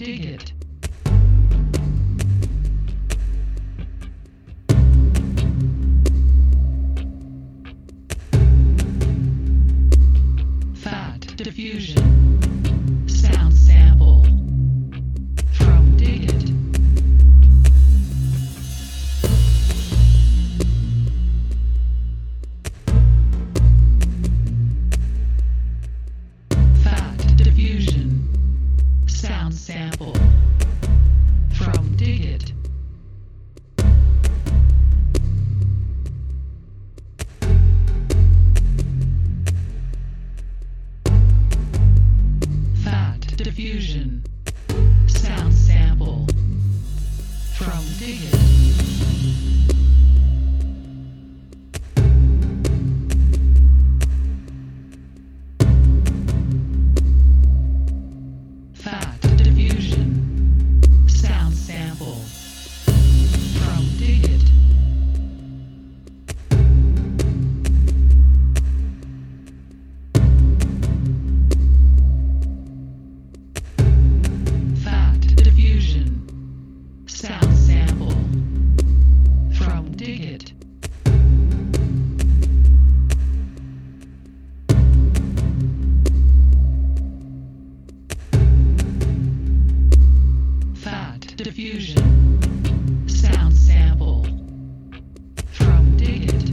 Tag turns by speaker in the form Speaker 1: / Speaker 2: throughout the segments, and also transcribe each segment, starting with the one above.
Speaker 1: Dig It. Fat diffusion. Sound sample. From Dig It. Fat diffusion. Sound sample. From Dig It. Fat diffusion. Sound sample. From Dig It. Fat diffusion. Sound sample. From Dig It. Fat diffusion. Sound sample. From Dig It. Fat diffusion. Sound sample. From Dig It.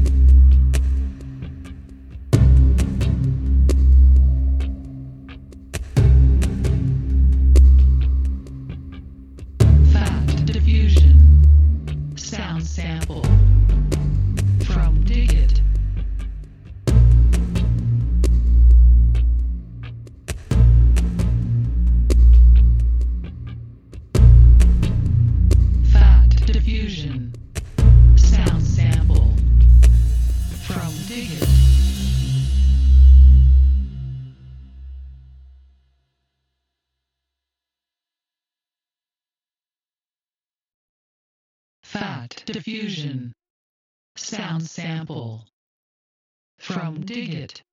Speaker 1: Fat diffusion. Sound sample. From Dig It. Fat diffusion. Sound sample. From Dig It. Fat diffusion. Sound sample. From Dig It.